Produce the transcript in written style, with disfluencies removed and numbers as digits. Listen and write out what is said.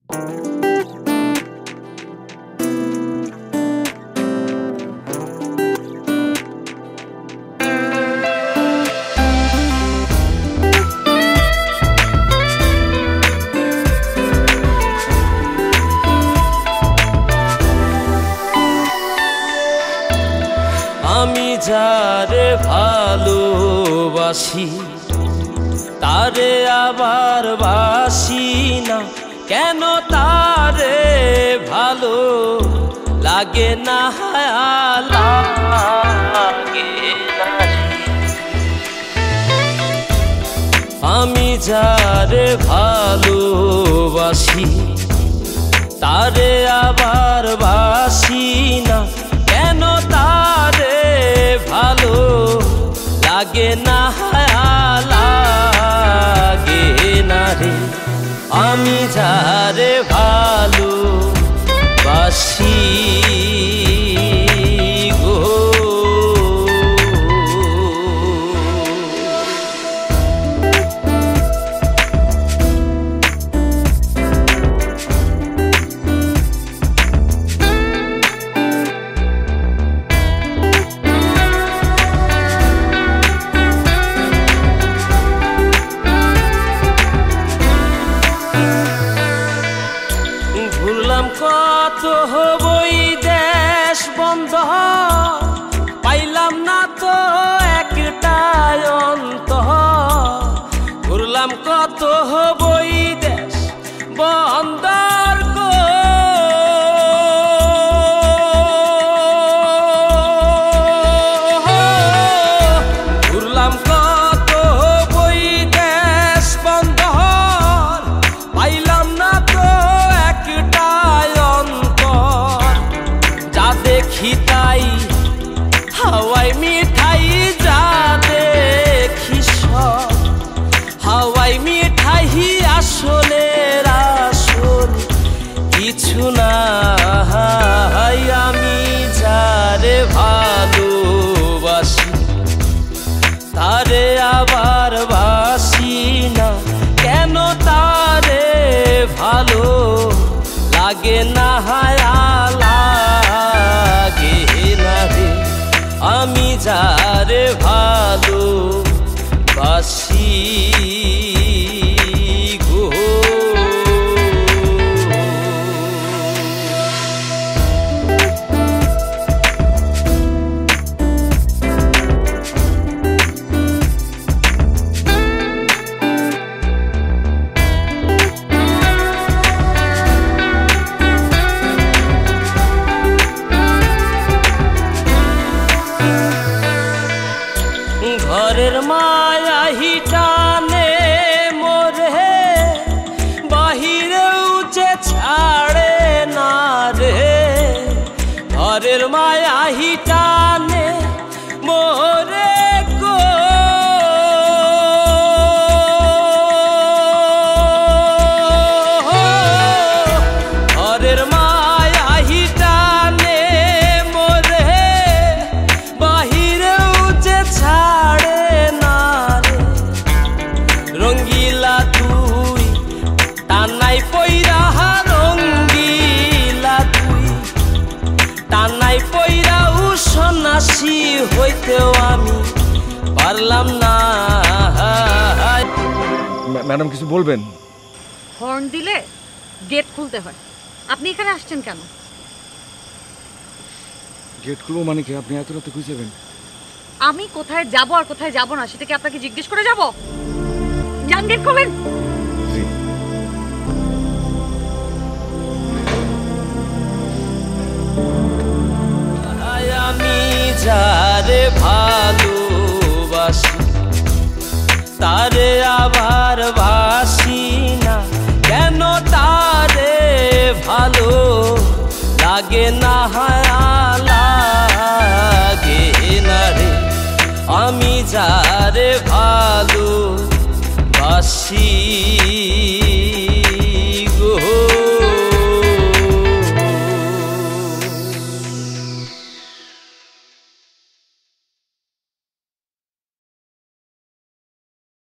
আমি যারে ভালোবাসি তারে আবার বাসি না, কেন তারে ভালো লাগে না, লাগে না। আমি যারে ভালোবাসি তারে আবার বাসি না, কেন তারে ভালো লাগে না, লাগে না রে। আমি যারে ভালোবাসি গো, ঘুরলাম কত বই দেশ বন্ধ, পাইলাম না তো একটাই অন্ত। ঘুরলাম কত বই দেশ বন্দর গো, ঘুরলাম কত বই দেশ বন্দর, পাইলাম না তো দেখি তাই হাওয়াই মিঠাই, যা দেখি সব হাওয়াই মিঠাই, আসলে আসল কিছু না। আমি যারে ভালোবাসি তারে আবার বাসি না, কেন তারে ভালো লাগে না, লাগে না রে। আমি যারে ভালোবাসি গো, ঘরের মায়া হিটানে মোরে, বাহিরেও যে ছাড়ে না রে। ঘরের মায়া হিটানে মোরে গো, ঘরের মায়া হিটানে মোরে, বাহিরেও যে ছাড়ে না রে। রঙ্গিলা তুই টানাই পইরা, রঙ্গিলা তুই টানাই পইরা, সন্ন্যাসী হইতেও আমি পারলাম না। ম্যাডাম কিছু বলবেন? হর্ন দিলে গেট খুলতে হয়। আপনি এখানে আসছেন কেন? গেট খুলবো মানে কি? আপনি এত রাতে খুঁজে যাবেন? আমি কোথায় যাব আর কোথায় যাব না সেটা কি আপনাকে জিজ্ঞেস করে যাব? যান, গেট খোলেন। আমি যারে ভালোবাসি তারে আবার বাসি না, কেন তারে ভালো লাগে না, লাগে না রে। আমি যারে ভালোবাসি